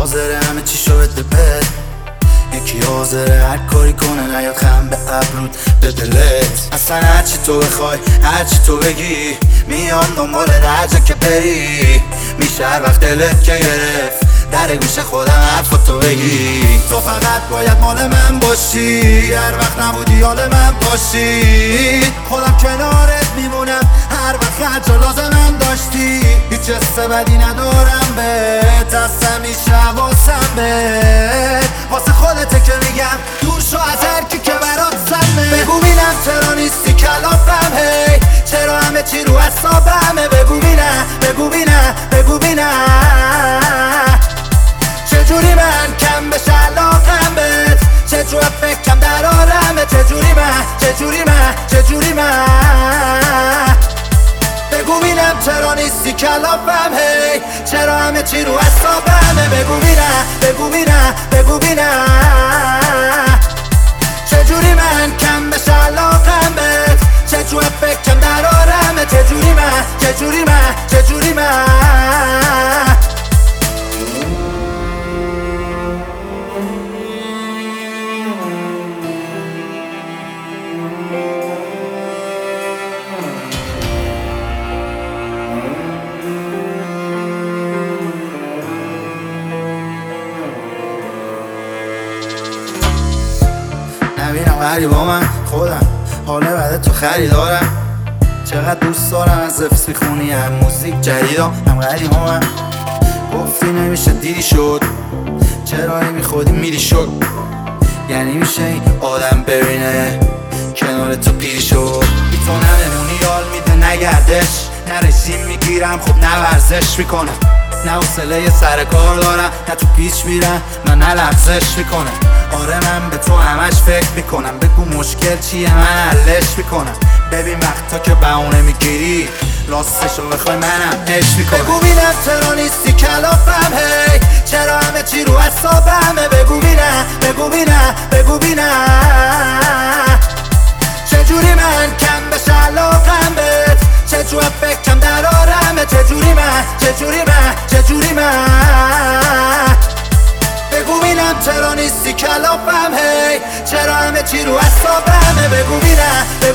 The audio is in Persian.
حاضره همه چی شو بده، یکی حاضره هر کاری کنه نیاد خم به ابرود به دلت. اصلا هرچی تو بخوای هرچی تو بگی میان دنبال درجه که بری، میشه هر وقت دلت که گرفت در گوش خودم حرفاتو بگی. تو فقط باید مال من باشی، هر وقت نبودی حال من باشی، خودم کنارت میمونم هر وقت هر جا لازمم داشتی. هیچ حس بدی ندارم بهت، از همیشه حواسم بهت، واسه خودته که میگم دور شو از هرکی که برات سمه. بگو بینم چرا نیستی کلافم، هی چرا همه چی رو حسابمه. بگو بینم بگو بینم بگو بینم چجوری من کم بشه علاقم بهت، چجور فکرم در آرمه. چجوری من بگو بینم چرا نیستی کلافم، هی چرا همه چی رو حسابمه. بگو بینم چجوری من کم بشه علاقم بهت، چجور فکرم در آرمه. چجوری من نبینم غریبا من خودم حاله بعد تو خریدارم، چقدر دوست دارم از حفظ میخونی هم موزیک جدیدم هم غریبا من. گفتی نمیشه دیدی شد، چرا نمیخودی میری شد، یعنی میشه این آدم ببینه کنار تو پیری شد. بی تو نمونی یال میده نگردش، نه رژیم میگیرم خب نه ورزش میکنم، نه حوصله سر کار دارم، نه تو پیچ میرم من نه لغزش میکنم. آره من به تو همش فکر میکنم، بگو مشکل چیه من حلش میکنم. ببین وقتا که بهونه میگیری راستشو بخوای منم عشق میکنم. بگو بینم چرا نیستی کلافم، هی چرا همه چی رو حسابمه. بگو بینم چجوری من کم بشه علاقم بهت، چجور فکرم در آرمه. چجوری من بگو بینم چرا نیستی کلافم، هی چرا همه چی رو حسابمه. بگو بینم